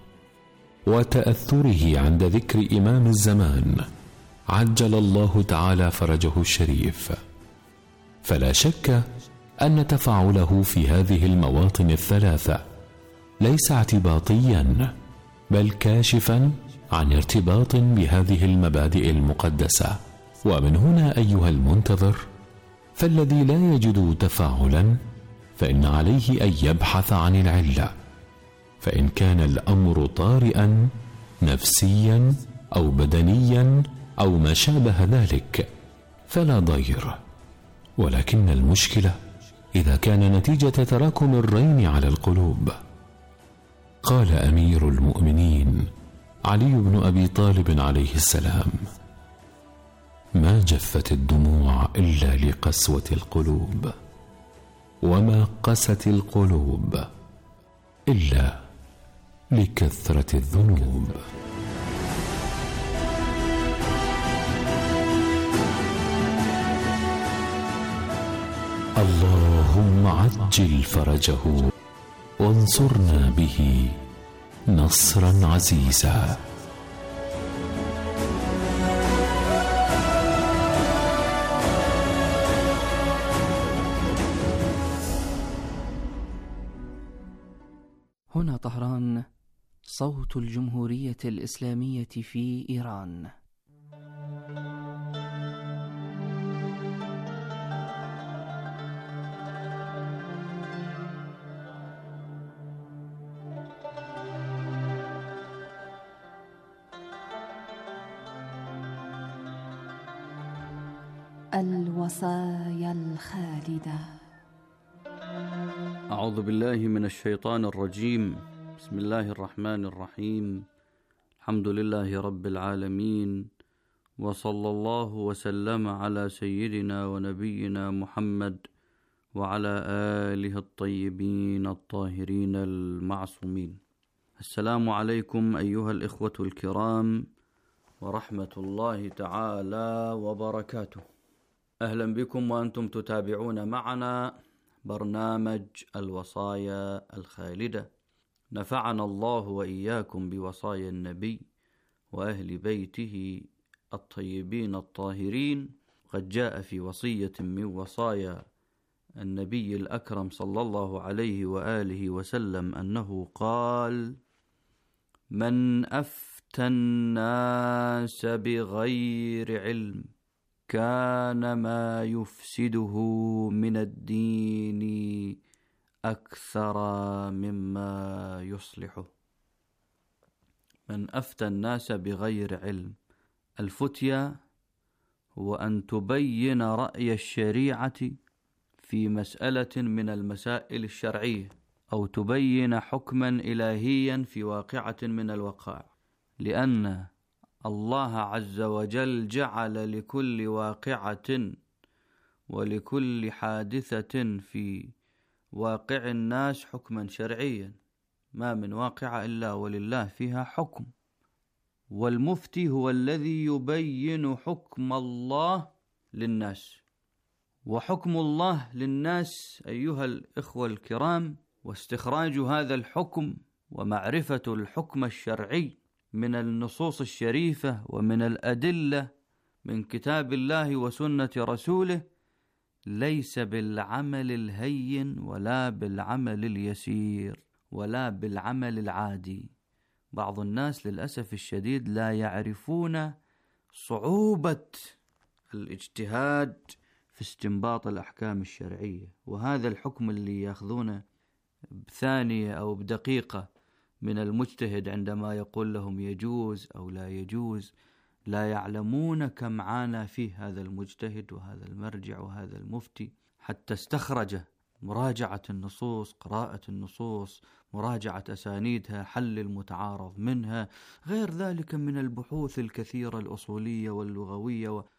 وتأثره عند ذكر إمام الزمان عجل الله تعالى فرجه الشريف. فلا شك أن تفاعله في هذه المواطن الثلاثة ليس اعتباطيا، بل كاشفا عن ارتباط بهذه المبادئ المقدسة. ومن هنا أيها المنتظر، فالذي لا يجد تفاعلا فإن عليه أن يبحث عن العلة، فإن كان الأمر طارئا نفسيا أو بدنيا أو ما شابه ذلك فلا ضير، ولكن المشكلة إذا كان نتيجة تراكم الرين على القلوب. قال أمير المؤمنين علي بن أبي طالب عليه السلام: ما جفت الدموع إلا لقسوة القلوب، وما قست القلوب إلا لكثرة الذنوب. اللهم عجل فرجه وانصرنا به نصرا عزيزا. هنا طهران، صوت الجمهورية الإسلامية في إيران. الوصايا الخالدة. أعوذ بالله من الشيطان الرجيم. بسم الله الرحمن الرحيم. الحمد لله رب العالمين، وصلى الله وسلم على سيدنا ونبينا محمد وعلى آله الطيبين الطاهرين المعصومين. السلام عليكم أيها الإخوة الكرام ورحمة الله تعالى وبركاته. أهلا بكم وأنتم تتابعون معنا برنامج الوصايا الخالدة. نفعنا الله وإياكم بوصايا النبي وأهل بيته الطيبين الطاهرين. قد جاء في وصية من وصايا النبي الأكرم صلى الله عليه وآله وسلم أنه قال: من أفتى الناس بغير علم كان ما يفسده من الدين أكثر مما يصلحه. من أفتى الناس بغير علم، الفتيا هو أن تبين رأي الشريعة في مسألة من المسائل الشرعية، أو تبين حكما إلهيا في واقعة من الوقائع، لأن الله عز وجل جعل لكل واقعة ولكل حادثة في واقع الناس حكما شرعيا. ما من واقع إلا ولله فيها حكم، والمفتي هو الذي يبين حكم الله للناس. وحكم الله للناس أيها الإخوة الكرام، واستخراج هذا الحكم ومعرفة الحكم الشرعي من النصوص الشريفة ومن الأدلة من كتاب الله وسنة رسوله ليس بالعمل الهين ولا بالعمل اليسير ولا بالعمل العادي. بعض الناس للأسف الشديد لا يعرفون صعوبة الاجتهاد في استنباط الأحكام الشرعية، وهذا الحكم اللي يأخذونه بثانية أو بدقيقة من المجتهد عندما يقول لهم يجوز أو لا يجوز، لا يعلمون كم عانى فيه هذا المجتهد وهذا المرجع وهذا المفتي حتى استخرج مراجعة النصوص، قراءة النصوص، مراجعة أسانيدها، حل المتعارض منها، غير ذلك من البحوث الكثيرة الأصولية واللغوية و...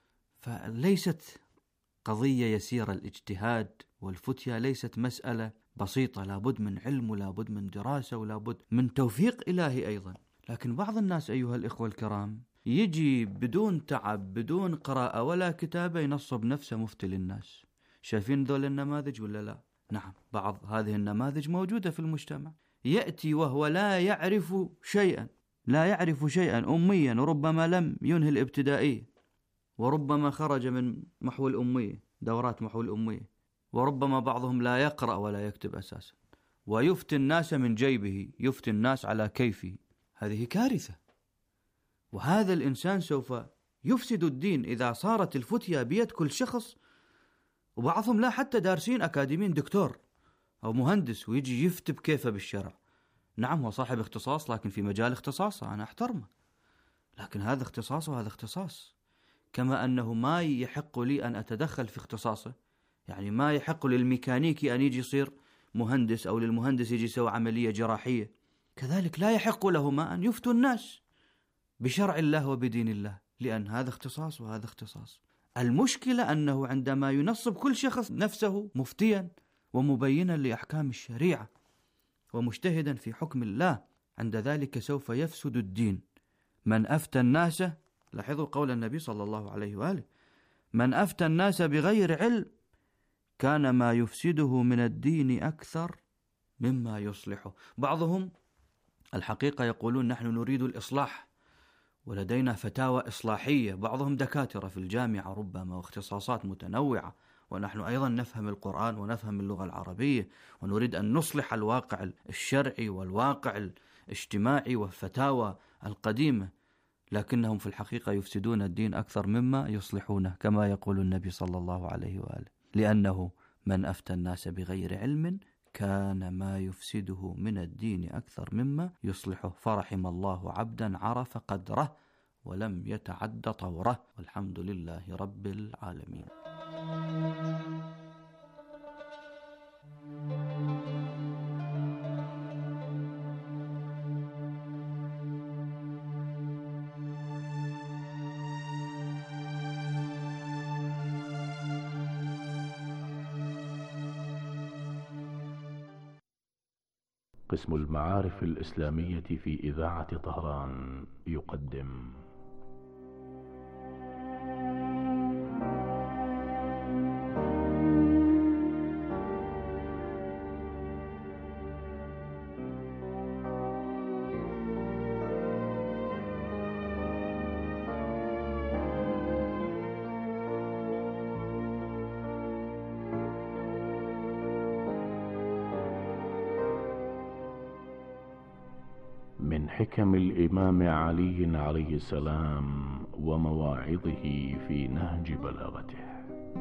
فليست قضية يسيرة. الاجتهاد والفتيا ليست مسألة بسيطة، لابد من علم ولابد من دراسة ولابد من توفيق إلهي أيضا. لكن بعض الناس أيها الإخوة الكرام يجي بدون تعب بدون قراءة ولا كتابة ينصب نفسه مفتي للناس. شايفين ذول النماذج ولا لا؟ نعم، بعض هذه النماذج موجودة في المجتمع. يأتي وهو لا يعرف شيئا، لا يعرف شيئا، أميا، وربما لم ينهي الابتدائية، وربما خرج من محو الأمية، دورات محو الأمية، وربما بعضهم لا يقرأ ولا يكتب أساسا، ويفتي الناس من جيبه، يفتي الناس على كيفه. هذه كارثة، وهذا الإنسان سوف يفسد الدين إذا صارت الفتية بيد كل شخص. وبعضهم لا حتى دارسين أكاديميين، دكتور أو مهندس، ويجي يفتي بكيفه بالشرع. نعم هو صاحب اختصاص لكن في مجال اختصاصه أنا أحترمه، لكن هذا اختصاص وهذا اختصاص. كما أنه ما يحق لي أن أتدخل في اختصاصه، يعني ما يحق للميكانيكي أن يجي يصير مهندس أو للمهندس يجي يسوي عملية جراحية، كذلك لا يحق لهما أن يفتوا الناس بشرع الله وبدين الله، لأن هذا اختصاص وهذا اختصاص. المشكلة أنه عندما ينصب كل شخص نفسه مفتيا ومبينا لأحكام الشريعة ومجتهدا في حكم الله، عند ذلك سوف يفسد الدين. من أفتى الناس، لاحظوا قول النبي صلى الله عليه وآله، من أفتى الناس بغير علم كان ما يفسده من الدين أكثر مما يصلحه. بعضهم الحقيقة يقولون نحن نريد الإصلاح ولدينا فتاوى إصلاحية، بعضهم دكاترة في الجامعة ربما واختصاصات متنوعة، ونحن أيضا نفهم القرآن ونفهم اللغة العربية ونريد أن نصلح الواقع الشرعي والواقع الاجتماعي والفتاوى القديمة، لكنهم في الحقيقة يفسدون الدين أكثر مما يصلحونه، كما يقول النبي صلى الله عليه وآله، لأنه من أفتى الناس بغير علم كان ما يفسده من الدين أكثر مما يصلحه. فرحم الله عبدا عرف قدره ولم يتعد طوره، والحمد لله رب العالمين. قسم المعارف الإسلامية في إذاعة طهران يقدم من حكم الإمام علي عليه السلام ومواعظه في نهج بلاغته.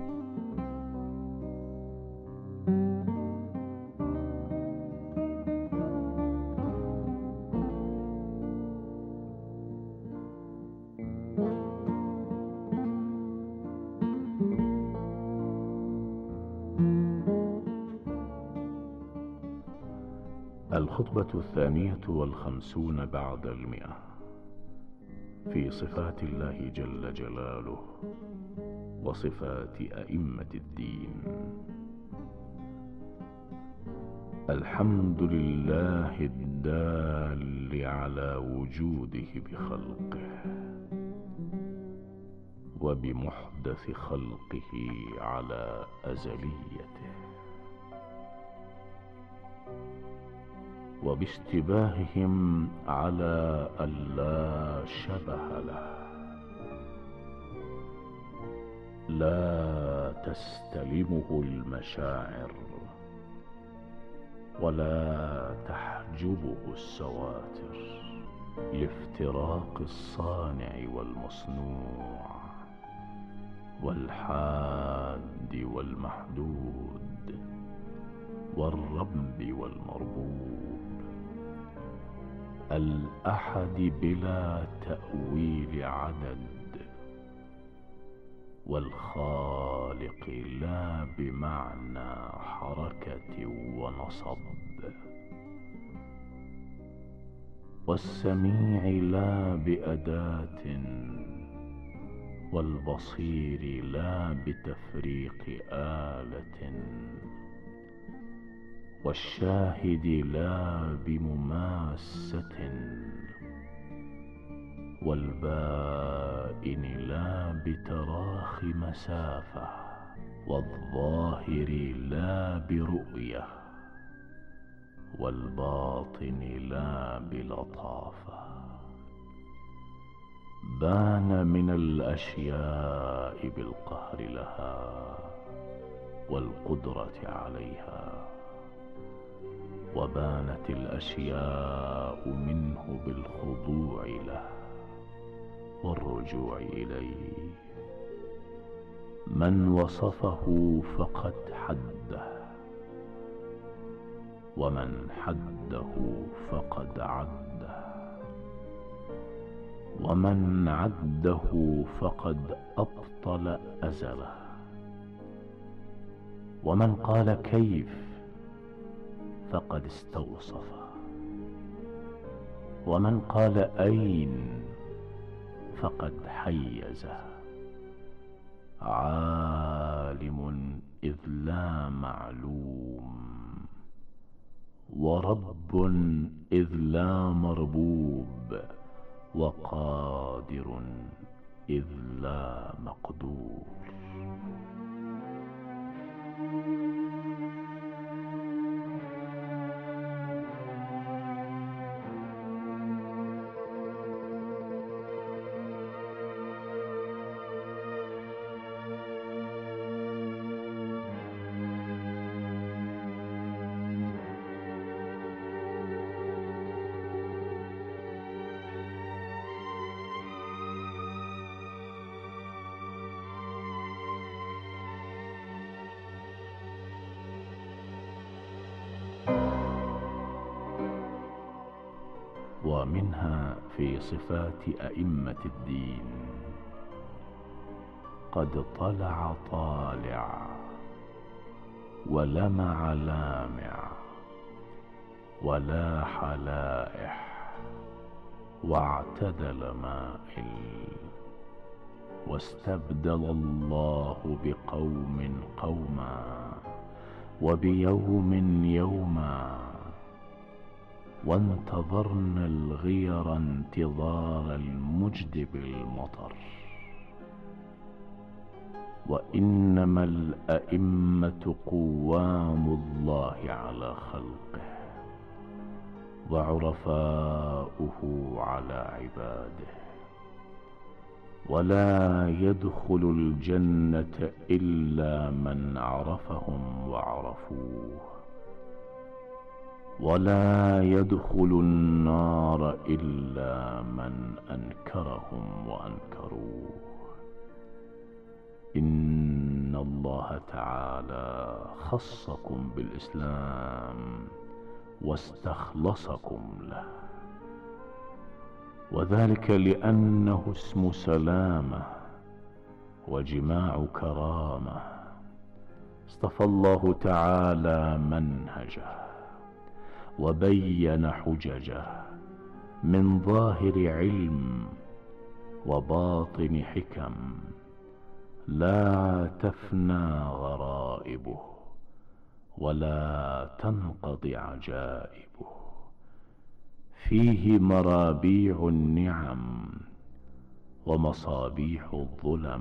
الخطبة الثانية والخمسون بعد المئة في صفات الله جل جلاله وصفات أئمة الدين. الحمد لله الدال على وجوده بخلقه وبمحدث خلقه على أزليته. وباشتباههم على ألا شبه له. لا تستلمه المشاعر ولا تحجبه السواتر لافتراق الصانع والمصنوع والحاد والمحدود والرب والمربوب، الأحد بلا تأويل عدد، والخالق لا بمعنى حركة ونصب، والسميع لا بأداة، والبصير لا بتفريق آلة، والشاهد لا بمماسة، والبائن لا بتراخي مسافة، والظاهر لا برؤية، والباطن لا بلطافة. بان من الأشياء بالقهر لها والقدرة عليها، وبانت الأشياء منه بالخضوع له والرجوع إليه. من وصفه فقد حده، ومن حده فقد عده، ومن عده فقد أبطل أزله، ومن قال كيف فقد استوصفه، ومن قال أين فقد حيزه. عالم إذ لا معلوم، ورب إذ لا مربوب، وقادر إذ لا مقدور. ومنها في صفات أئمة الدين: قد طلع طالع، ولمع لامع، ولاح لائح، واعتدل مائل، واستبدل الله بقوم قوما، وبيوم يوما، وانتظرنا الغير انتظار المجد بالمطر. وإنما الأئمة قوام الله على خلقه، وعرفاؤه على عباده، ولا يدخل الجنة إلا من عرفهم وعرفوه، ولا يدخل النار إلا من أنكرهم وأنكروه. إن الله تعالى خصكم بالإسلام واستخلصكم له، وذلك لأنه اسم سلامة وجماع كرامة. اصطفى الله تعالى منهجه وبين حججه من ظاهر علم وباطن حكم، لا تفنى غرائبه ولا تنقضي عجائبه. فيه مرابيع النعم ومصابيح الظلم،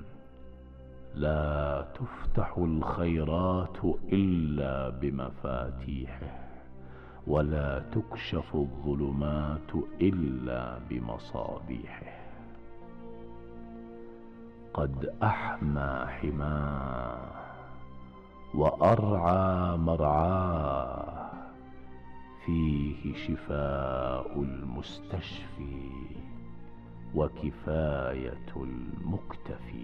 لا تفتح الخيرات إلا بمفاتيحه، ولا تكشف الظلمات إلا بمصابيحه. قد أحمى حماه وأرعى مرعاه، فيه شفاء المستشفي وكفاية المكتفي.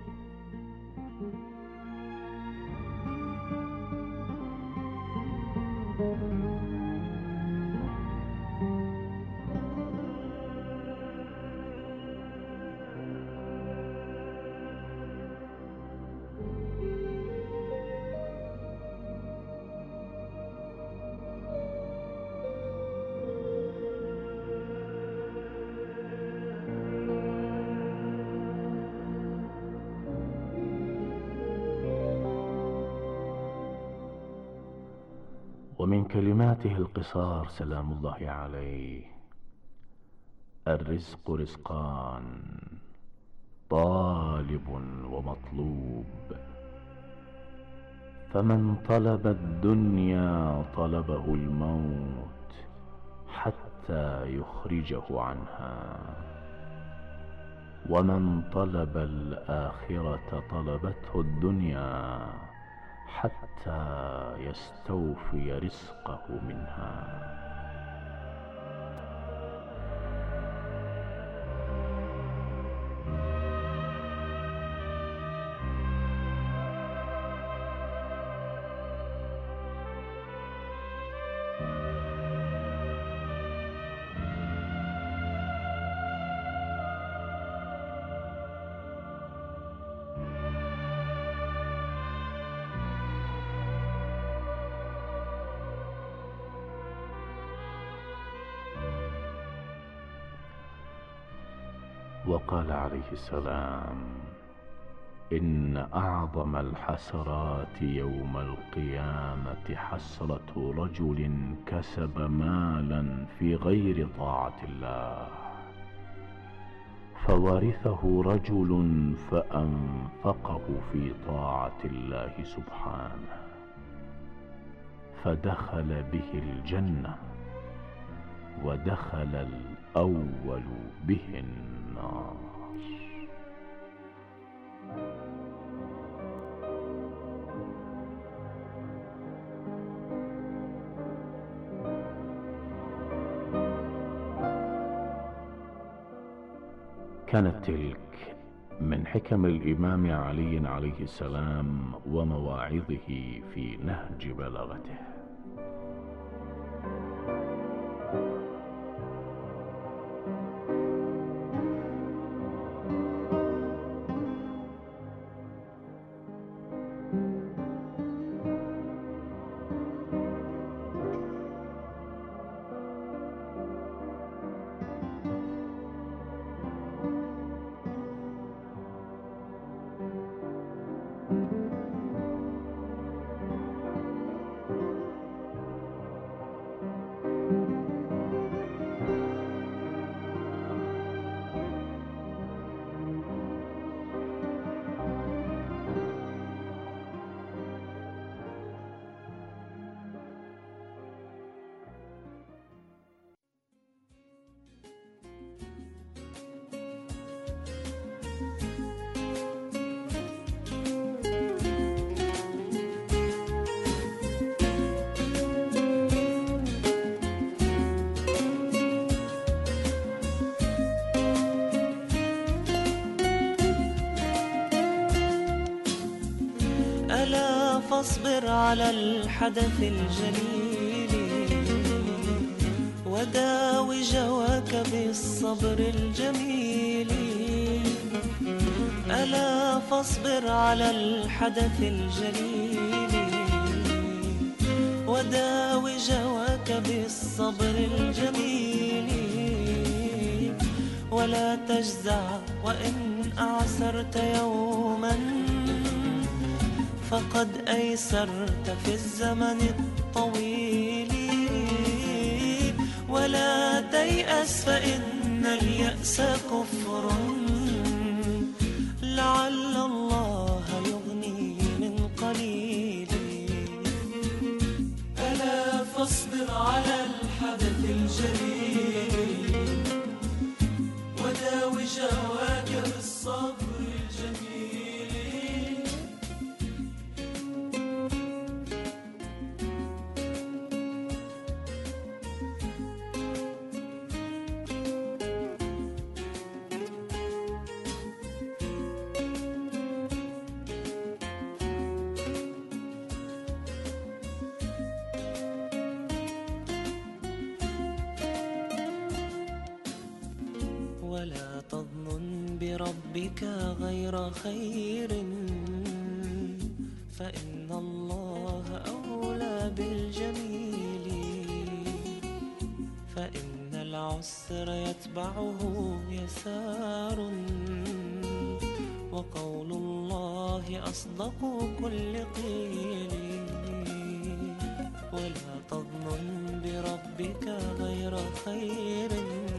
ومن كلماته القصار سلام الله عليه: الرزق رزقان، طالب ومطلوب، فمن طلب الدنيا طلبه الموت حتى يخرجه عنها، ومن طلب الآخرة طلبته الدنيا حتى يستوفي رزقه منها. وقال عليه السلام: إن أعظم الحسرات يوم القيامة حسرة رجل كسب مالا في غير طاعة الله، فورثه رجل فأنفقه في طاعة الله سبحانه، فدخل به الجنة، ودخل الأول به النار. كانت تلك من حكم الإمام علي عليه السلام ومواعظه في نهج بلاغته. ألا فاصبر على الحدث الجليل، وداوي جواك بالصبر الجميل. ألا فاصبر على الحدث الجليل، وداوي جواك بالصبر الجميل. ولا تجزع وإن أعسرت يوما، فقد أيسرت في الزمن الطويل. ولا تيأس فإن اليأس كفر، لعل الله يغني من قليل. ألا فاصبر على بربك غير خير فإن الله أولى بالجميل فإن العسر يتبعه يسار وقول الله أصدق كل قيل ولا تظن بربك غير خير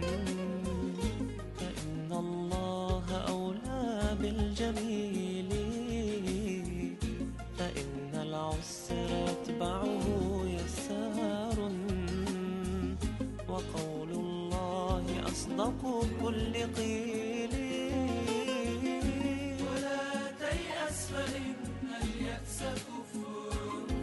فإن الله أولى بالجميل فإن العسر يتبعه يسار وقول الله أصدق كل قيل ولا تيأس فإن اليأس كفر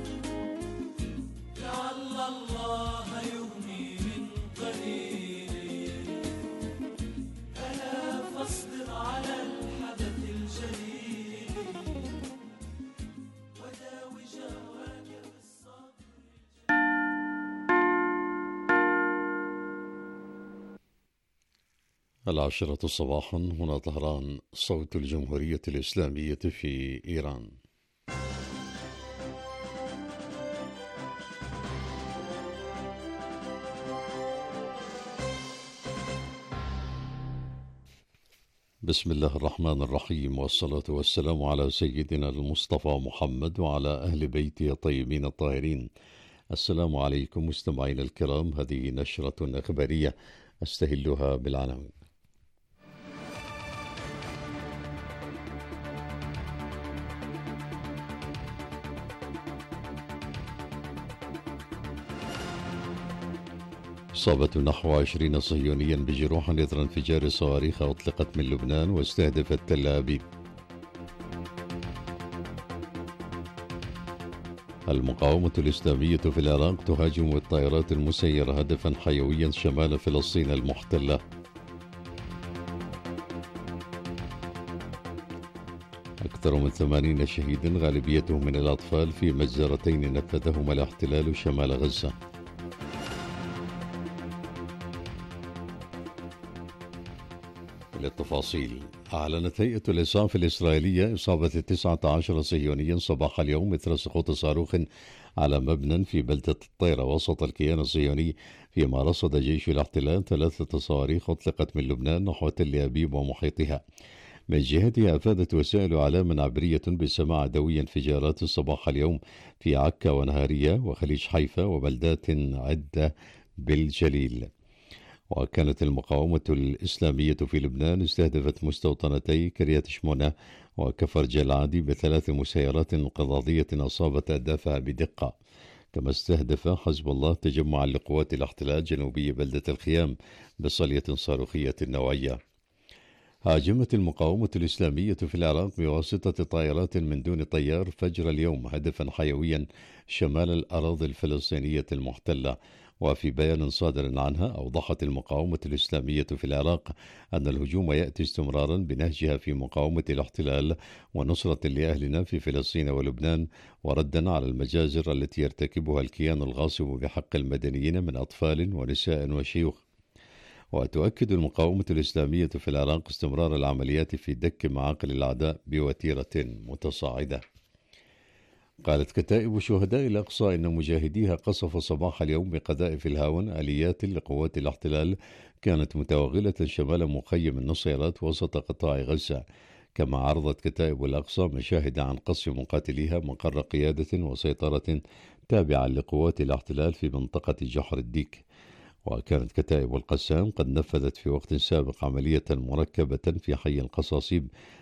لعل الله يغني من قليل ألا فاصبر على الحدث الجليل وداوي جواك بالصبر. العاشرة صباحا، هنا طهران، صوت الجمهورية الإسلامية في إيران. بسم الله الرحمن الرحيم، والصلاة والسلام على سيدنا المصطفى محمد وعلى أهل بيته الطيبين الطاهرين. السلام عليكم مستمعين الكرام، هذه نشرة إخبارية أستهلها بالعناوين. أصابت نحو عشرين صهيونيا بجروح إثر انفجار صواريخ أطلقت من لبنان واستهدفت تل أبيب. المقاومة الإسلامية في العراق تهاجم بالطائرات المسيرة هدفا حيويا شمال فلسطين المحتلة. أكثر من ثمانين شهيدا غالبيتهم من الأطفال في مجزرتين نفذهما الاحتلال شمال غزة. للتفاصيل، أعلنت هيئة الإسعاف الإسرائيلية إصابة تسعة عشر صهيونيا صباح اليوم إثر سقوط صاروخ على مبنى في بلدة الطيرة وسط الكيان الصهيوني، فيما رصد جيش الاحتلال ثلاثة صواريخ أطلقت من لبنان نحو تل أبيب ومحيطها. من جهتها أفادت وسائل إعلام عبرية بسماع دوي انفجارات صباح اليوم في عكا ونهارية وخليج حيفا وبلدات عدة بالجليل. وكانت المقاومة الإسلامية في لبنان استهدفت مستوطنتي كريات شمونة وكفر جلعادي بثلاث مسيرات انقضاضية أصابت أهدافها بدقة. كما استهدف حزب الله تجمعا لقوات الاحتلال جنوبي بلدة الخيام بصلية صاروخية نوعية. هاجمت المقاومة الإسلامية في العراق بواسطة طائرات من دون طيار فجر اليوم هدفا حيويا شمال الأراضي الفلسطينية المحتلة. وفي بيان صادر عنها أوضحت المقاومة الإسلامية في العراق أن الهجوم يأتي استمرارا بنهجها في مقاومة الاحتلال ونصرة لأهلنا في فلسطين ولبنان، وردا على المجازر التي يرتكبها الكيان الغاصب بحق المدنيين من أطفال ونساء وشيوخ. وتؤكد المقاومة الإسلامية في العراق استمرار العمليات في دك معاقل الأعداء بوتيرة متصاعدة. قالت كتائب شهداء الأقصى إن مجاهديها قصفوا صباح اليوم بقذائف الهاون آليات لقوات الاحتلال كانت متوغلة شمال مخيم النصيرات وسط قطاع غزة. كما عرضت كتائب الأقصى مشاهد عن قصف مقاتليها مقر قيادة وسيطرة تابعة لقوات الاحتلال في منطقة جحر الديك. وكانت كتائب القسام قد نفذت في وقت سابق عملية مركبة في حي القصاصيب